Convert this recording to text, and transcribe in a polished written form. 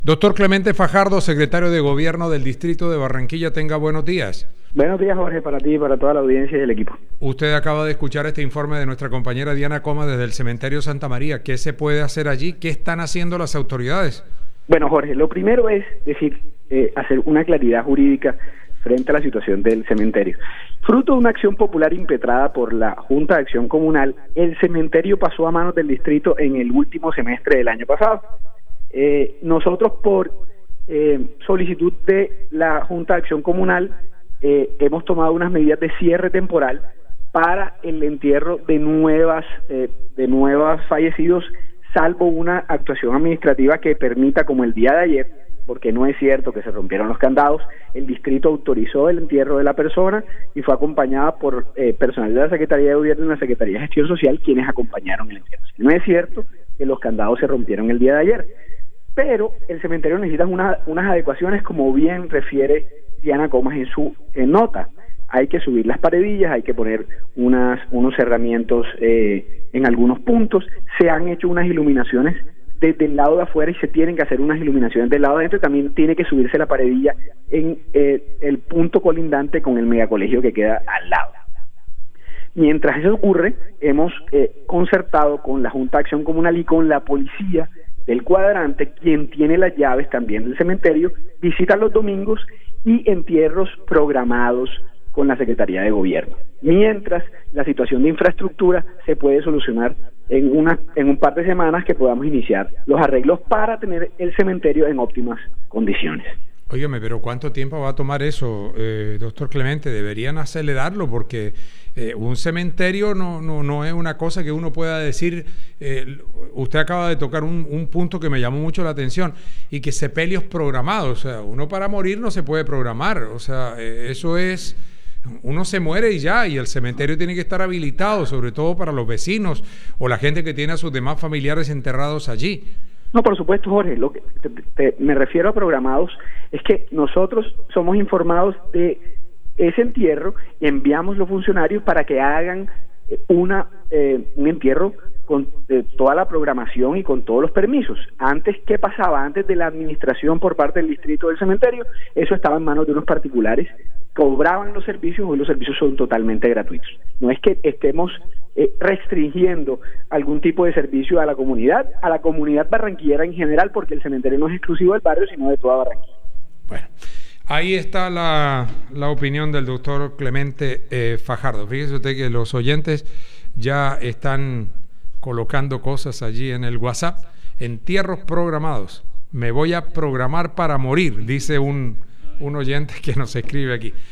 Doctor Clemente Fajardo, secretario de Gobierno del Distrito de Barranquilla, tenga buenos días. Buenos días, Jorge, para ti y para toda la audiencia y el equipo. Usted acaba de escuchar este informe de nuestra compañera Diana Coma desde el Cementerio Santa María. ¿Qué se puede hacer allí? ¿Qué están haciendo las autoridades? Bueno, Jorge, lo primero es hacer una claridad jurídica frente a la situación del cementerio. Fruto de una acción popular impetrada por la Junta de Acción Comunal, el cementerio pasó a manos del distrito en el último semestre del año pasado. Nosotros, por solicitud de la Junta de Acción Comunal, hemos tomado unas medidas de cierre temporal para el entierro de nuevos fallecidos, salvo una actuación administrativa que permita, como el día de ayer, porque no es cierto que se rompieron los candados, el distrito autorizó el entierro de la persona y fue acompañada por personal de la Secretaría de Gobierno y la Secretaría de Gestión Social, quienes acompañaron el entierro. No es cierto que los candados se rompieron el día de ayer, pero el cementerio necesita unas adecuaciones, como bien refiere Diana Comas en su nota. Hay que subir las paredillas, hay que poner unos cerramientos en algunos puntos. Se han hecho unas iluminaciones desde el lado de afuera y se tienen que hacer unas iluminaciones del lado de adentro. También tiene que subirse la paredilla en el punto colindante con el megacolegio que queda al lado. Mientras eso ocurre, hemos concertado con la Junta de Acción Comunal y con la policía del cuadrante, quien tiene las llaves también del cementerio, visitan los domingos y entierros programados con la Secretaría de Gobierno. Mientras la situación de infraestructura se puede solucionar en un par de semanas, que podamos iniciar los arreglos para tener el cementerio en óptimas condiciones. Óyeme, pero ¿cuánto tiempo va a tomar eso, doctor Clemente? Deberían acelerarlo, porque un cementerio no es una cosa que uno pueda decir. Usted acaba de tocar un punto que me llamó mucho la atención, y que sepelios programados. O sea, uno para morir no se puede programar. O sea, eso es... Uno se muere y ya, y el cementerio tiene que estar habilitado, sobre todo para los vecinos o la gente que tiene a sus demás familiares enterrados allí. No, por supuesto, Jorge, lo que me refiero a programados es que nosotros somos informados de ese entierro y enviamos los funcionarios para que hagan un entierro con toda la programación y con todos los permisos. Antes, ¿qué pasaba? Antes de la administración por parte del distrito del cementerio, eso estaba en manos de unos particulares, cobraban los servicios. Hoy los servicios son totalmente gratuitos. No es que estemos restringiendo algún tipo de servicio a la comunidad barranquillera en general, porque el cementerio no es exclusivo del barrio, sino de toda Barranquilla. Bueno, ahí está la opinión del doctor Clemente Fajardo. Fíjese usted que los oyentes ya están colocando cosas allí en el WhatsApp. Entierros programados. Me voy a programar para morir, dice un oyente que nos escribe aquí.